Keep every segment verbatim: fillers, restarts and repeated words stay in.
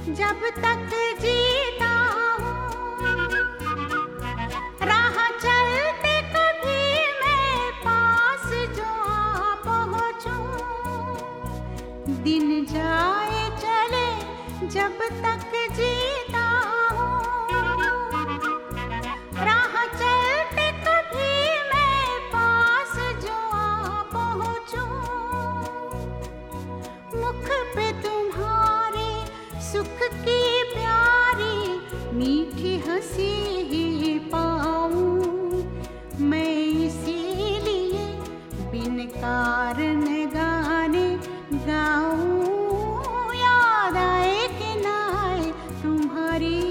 जब तक जीता हूँ, राह चलते कभी मैं पास जो आ पहुँचूं, दिन जाए चले जब तक जीता हूँ, राह चलते कभी मैं पास जो आ पहुँचूं, मुख पे तुम्हारे सुख की प्यारी मीठी हंसी ही पाऊं, मैं इसीलिए बिन कारण गाने गाऊं, याद आए कि ना आए तुम्हारी।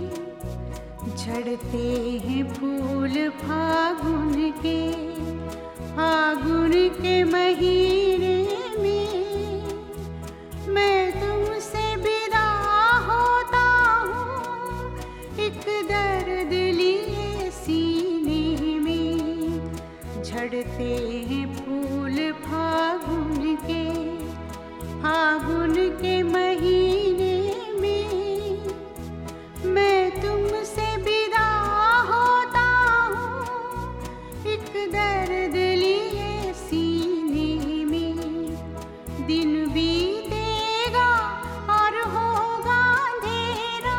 झड़ते हैं फूल फागुन के, फागुन के महीने में, मैं तुमसे विदा होता हूँ एक दर्द लिए सीने में। झड़ते हैं फूल फागुन के, फागुन के महीने में, मैं तुमसे विदा होता हूँ एक दर्द लिए सीने में। दिन बीतेगा और होगा अंधेरा,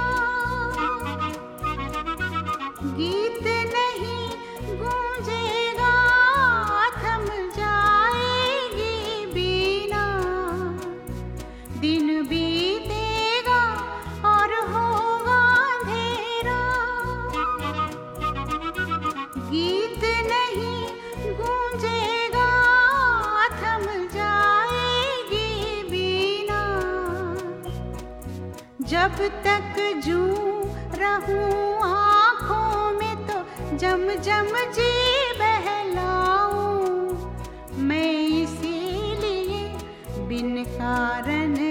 गीत नहीं गूंजेगा, थम जाएगी बीना। दिन बीतेगा और होगा अंधेरा, गीत नहीं गूंजेगा, थम जाएगी बीना। जब तक जूं रहूं आँखों में तो जम जम जी बहलाऊं, मैं इसीलिए बिन कारण